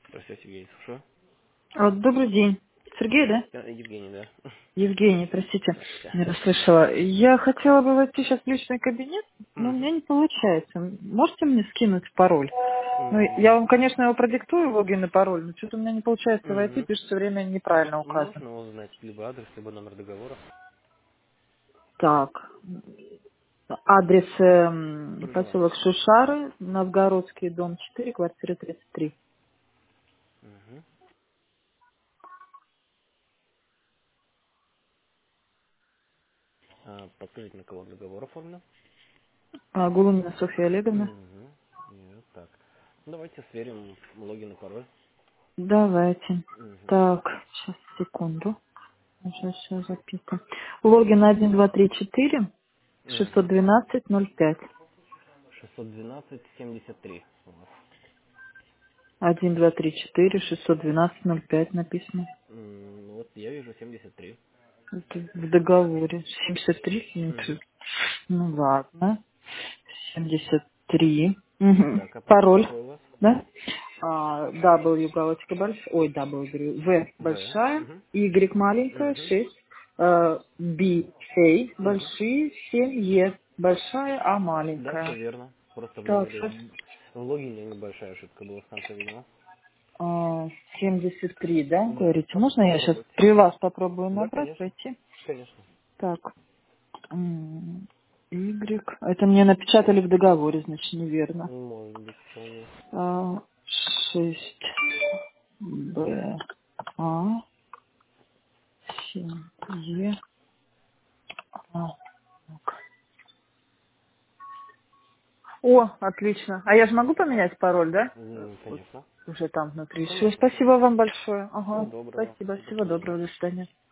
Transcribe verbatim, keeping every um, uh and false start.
Здравствуйте, Сергей, слушаю. А, Добрый день. Сергей, да? Я Евгений, да? Евгений, простите, Здравствуйте. не расслышала. Я хотела бы войти сейчас в личный кабинет, но у меня Угу. не получается. Можете мне скинуть пароль? Ну, я М, вам, конечно, его продиктую, логин и пароль, но что-то у меня не получается войти, Угу. пишет все время неправильно указан. Можно узнать либо адрес, либо номер договора? Так, адрес эм, поселок Пожалуйста. Шушары, Новгородский, дом четыре, квартира тридцать три. Угу. А, подскажите, на кого договор оформлен? А, Гулунина Софья Олеговна. Угу. Нет, так. Ну, давайте сверим логин и пароль. Давайте. Угу. Так, сейчас, секунду. Уже все записано. Логин один, два, три, четыре, шестьсот Угу. двенадцать, ноль пять. шестьсот двенадцать семьдесят три у вас. один, два, три, четыре, шестьсот двенадцать, ноль пять написано. М, ну вот я вижу семьдесят три. Это в договоре. семьдесят три? Нет. Угу. Ну ладно. семьдесят три. Мгм. Так, а пароль Пароль. какой у вас? Да? А, W галочка большая. Ой, W, говорю. V В. большая. Угу. Y маленькая, Угу. шесть. э, B, A Угу. большие, семь, E большая, А Да, все маленькая. верно. Просто в Так, номере, сейчас. в логине небольшая ошибка была в конце, видимо. А, семьдесят три, да, Да, говорите? поп- Можно я сейчас попробуйте. при вас попробую Да, набрать, конечно. пойти? Конечно. Так, м, Y. Это мне напечатали в договоре, значит, неверно. Может быть, вполне. А, шесть Б, А, семь, Е, А. О, отлично. А я же могу поменять пароль, да? Э, М, Вот Конечно. уже там внутри. Все, Конечно. спасибо вам большое. Всего Ага, доброго. спасибо. До Всего свидания. доброго. До свидания.